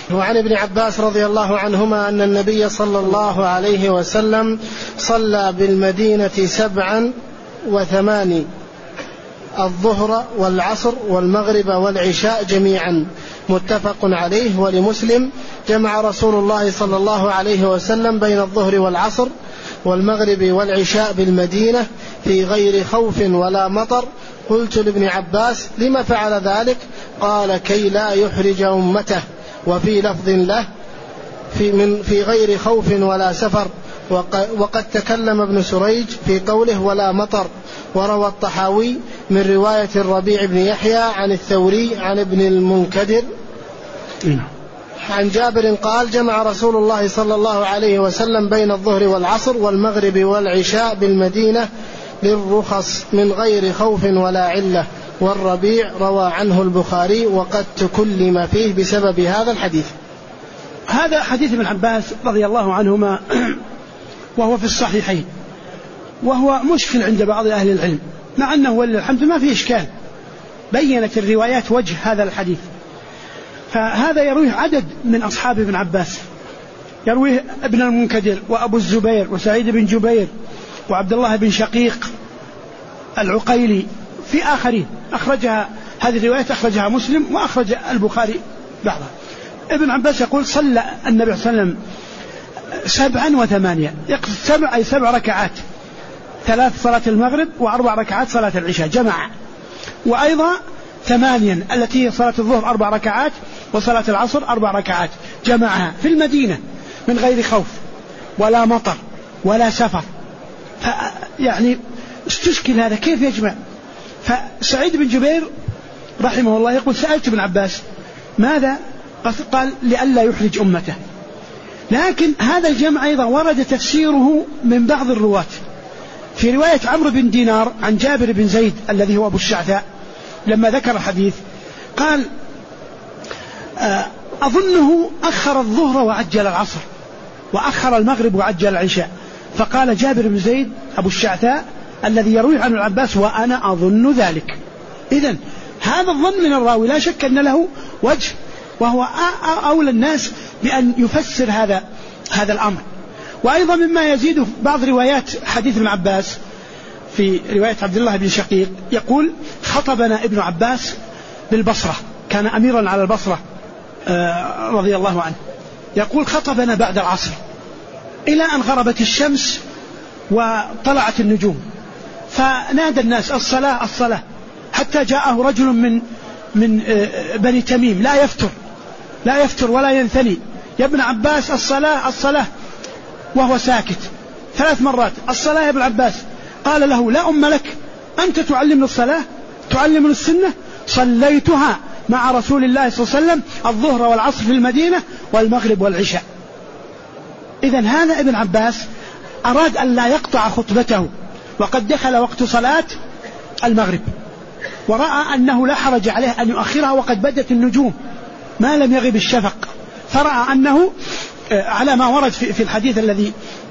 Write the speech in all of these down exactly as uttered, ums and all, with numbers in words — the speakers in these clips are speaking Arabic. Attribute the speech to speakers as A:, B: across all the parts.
A: وعن ابن عباس رضي الله عنهما أن النبي صلى الله عليه وسلم صلى بالمدينة سبعا وثماني الظهر والعصر والمغرب والعشاء جميعا متفق عليه. ولمسلم جمع رسول الله صلى الله عليه وسلم بين الظهر والعصر والمغرب والعشاء بالمدينة في غير خوف ولا مطر. قلت لابن عباس لما فعل ذلك؟ قال كي لا يحرج أمته. وفي لفظ له في, من في غير خوف ولا سفر. وقد تكلم ابن سريج في قوله ولا مطر. وروى الطحاوي من رواية الربيع بن يحيى عن الثوري عن ابن المنكدر عن جابر قال جمع رسول الله صلى الله عليه وسلم بين الظهر والعصر والمغرب والعشاء بالمدينة للرخص من غير خوف ولا علة. والربيع روى عنه البخاري وقد تكلم فيه بسبب هذا الحديث.
B: هذا حديث ابن عباس رضي الله عنهما وهو في الصحيحين، وهو مشكل عند بعض أهل العلم، مع أنه ولله الحمد ما فيه إشكال، بيّنت الروايات وجه هذا الحديث. فهذا يرويه عدد من أصحاب ابن عباس، يرويه ابن المنكدر وأبو الزبير وسعيد بن جبير وعبد الله بن شقيق العقيلي في آخرين. أخرجها هذه الرواية أخرجها مسلم وأخرج البخاري بعضها. ابن عباس يقول صلى النبي صلى الله عليه وسلم سبعا وثمانية، يقصد سبع أي سبع ركعات، ثلاث صلاة المغرب وأربع ركعات صلاة العشاء جمع، وأيضا ثمانيا التي هي صلاة الظهر أربع ركعات وصلاة العصر أربع ركعات جمعها في المدينة من غير خوف ولا مطر ولا سفر. يعني استشكل هذا كيف يجمع. فسعيد بن جبير رحمه الله يقول سألت ابن عباس ماذا؟ قال لئلا يحرج أمته. لكن هذا الجمع أيضا ورد تفسيره من بعض الرواة. في رواية عمرو بن دينار عن جابر بن زيد الذي هو أبو الشعثاء لما ذكر الحديث قال أظنه أخر الظهر وعجل العصر وأخر المغرب وعجل العشاء. فقال جابر بن زيد أبو الشعثاء الذي يروي عن العباس وأنا أظن ذلك. إذن هذا الظن من الراوي لا شك أن له وجه، وهو أولى الناس بأن يفسر هذا هذا الأمر. وأيضا مما يزيد بعض روايات حديث ابن عباس في رواية عبد الله بن شقيق يقول خطبنا ابن عباس بالبصرة، كان أميرا على البصرة رضي الله عنه، يقول خطبنا بعد العصر إلى أن غربت الشمس وطلعت النجوم، فنادى الناس الصلاة الصلاة، حتى جاءه رجل من من بني تميم لا يفتر لا يفتر ولا ينثني، يا ابن عباس الصلاة الصلاة، وهو ساكت ثلاث مرات الصلاة يا ابن عباس. قال له لا أم لك، أنت تعلمني الصلاة تعلمني السنة؟ صليتها مع رسول الله صلى الله عليه وسلم الظهر والعصر في المدينة والمغرب والعشاء. إذن هذا ابن عباس أراد أن لا يقطع خطبته، وقد دخل وقت صلاة المغرب، ورأى أنه لا حرج عليه أن يؤخرها وقد بدت النجوم ما لم يغب الشفق، فرأى أنه على ما ورد في الحديث الذي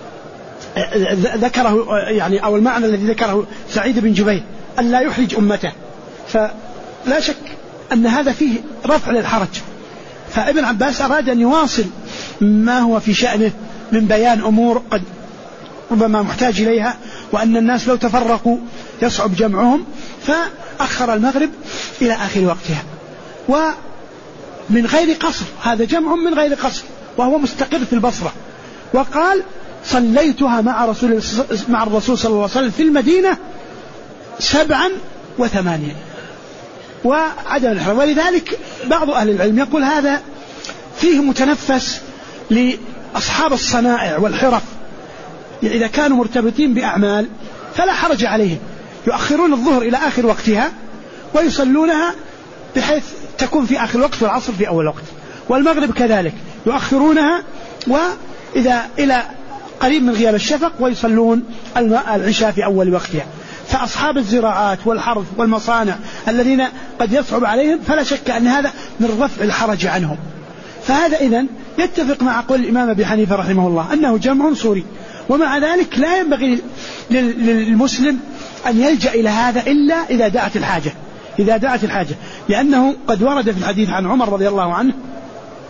B: ذكره يعني أو المعنى الذي ذكره سعيد بن جبير أن لا يحرج أمته، فلا شك أن هذا فيه رفع للحرج. فابن عباس أراد أن يواصل ما هو في شأنه من بيان أمور قد ربما محتاج إليها، وأن الناس لو تفرقوا يصعب جمعهم، فأخر المغرب إلى آخر وقتها ومن غير قصر. هذا جمع من غير قصر وهو مستقر في البصرة. وقال صليتها مع رسول مع الرسول صلى الله عليه وسلم في المدينة سبعا وثمانية وعدم الحرم. ولذلك بعض أهل العلم يقول هذا فيه متنفس لأصحاب الصنائع والحرف، إذا كانوا مرتبطين بأعمال فلا حرج عليهم، يؤخرون الظهر إلى آخر وقتها ويصلونها بحيث تكون في آخر وقت والعصر في أول وقت، والمغرب كذلك يؤخرونها وإذا إلى قريب من غياب الشفق ويصلون العشاء في أول وقتها. فأصحاب الزراعات والحرث والمصانع الذين قد يصعب عليهم فلا شك أن هذا من رفع الحرج عنهم. فهذا إذن يتفق مع قول الإمام أبي حنيفة رحمه الله أنه جمع صوري، ومع ذلك لا ينبغي للمسلم أن يلجأ إلى هذا إلا إذا دعت الحاجة إذا دعت الحاجة لأنه قد ورد في الحديث عن عمر رضي الله عنه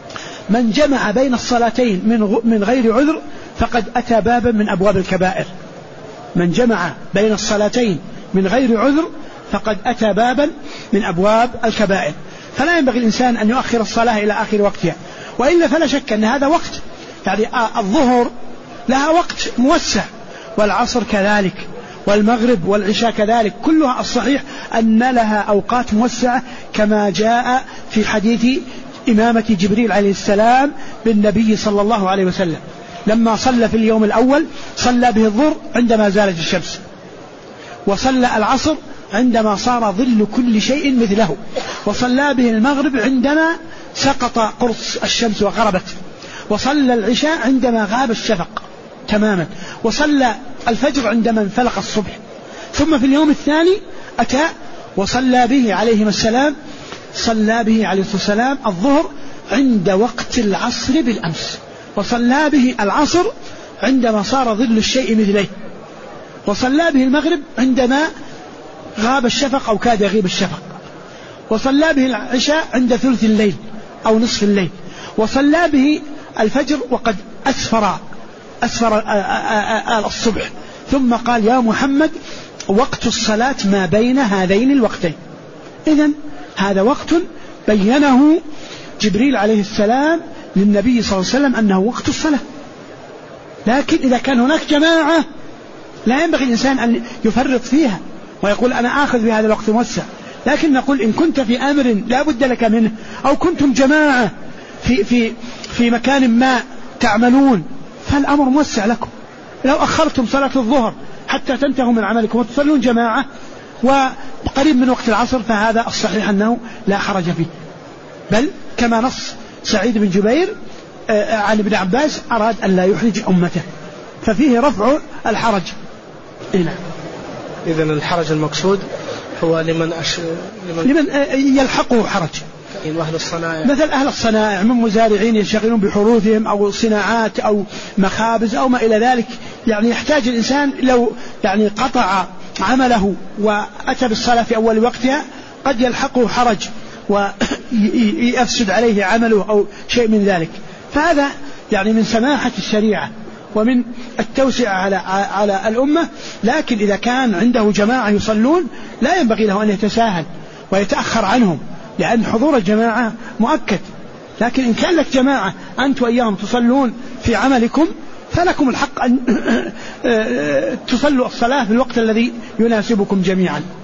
B: من جمع بين الصلاتين من من غير عذر فقد أتى بابا من أبواب الكبائر. من جمع بين الصلاتين من غير عذر فقد أتى بابا من أبواب الكبائر. فلا ينبغي الإنسان أن يؤخر الصلاة إلى آخر وقتها، وإلا فلا شك أن هذا وقت، يعني الظهر لها وقت موسع، والعصر كذلك، والمغرب والعشاء كذلك، كلها الصحيح أن لها أوقات موسعة كما جاء في حديث إمامة جبريل عليه السلام بالنبي صلى الله عليه وسلم لما صلى في اليوم الأول صلى به الظهر عندما زالت الشمس، وصلى العصر عندما صار ظل كل شيء مثله، وصلى به المغرب عندما سقط قرص الشمس وغربت، وصلى العشاء عندما غاب الشفق تماما، وصلى الفجر عندما انفلق الصبح. ثم في اليوم الثاني أتى وصلى به عليهما السلام صلى به عليه الصلاة والسلام الظهر عند وقت العصر بالأمس، وصلى به العصر عندما صار ظل الشيء مثله، وصلى به المغرب عندما غاب الشفق أو كاد يغيب الشفق، وصلى به العشاء عند ثلث الليل أو نصف الليل، وصلى به الفجر وقد أسفر أسفر الصبح. ثم قال يا محمد وقت الصلاة ما بين هذين الوقتين. إذن هذا وقت بينه جبريل عليه السلام للنبي صلى الله عليه وسلم أنه وقت الصلاة. لكن إذا كان هناك جماعة لا ينبغي الإنسان أن يفرط فيها ويقول أنا آخذ بهذا الوقت موسع، لكن نقول إن كنت في أمر لا بد لك منه، أو كنتم جماعة في, في, في مكان ما تعملون، فالأمر موسع لكم. لو أخرتم صلاة الظهر حتى تنتهوا من عملكم وتصلون جماعة وقريب من وقت العصر فهذا الصحيح أنه لا حرج فيه، بل كما نص سعيد بن جبير عن ابن عباس أراد أن لا يحرج أمته، ففيه رفع الحرج. إيه.
A: إذن الحرج المقصود هو لمن, أش...
B: لمن... لمن يلحقه حرج،
A: أهل الصنائع،
B: مثل أهل الصنائع من مزارعين يشتغلون بحروثهم أو صناعات أو مخابز أو ما إلى ذلك، يعني يحتاج الإنسان لو يعني قطع عمله وأتى بالصلاة في أول وقتها قد يلحقه حرج ويفسد عليه عمله أو شيء من ذلك. فهذا يعني من سماحة الشريعة ومن التوسعة على على الأمة. لكن إذا كان عنده جماعة يصلون لا ينبغي له أن يتساهل ويتأخر عنهم، لأن حضور الجماعة مؤكد. لكن إن كان لك جماعة أنت وإياهم تصلون في عملكم فلكم الحق أن تصلوا الصلاة في الوقت الذي يناسبكم جميعا.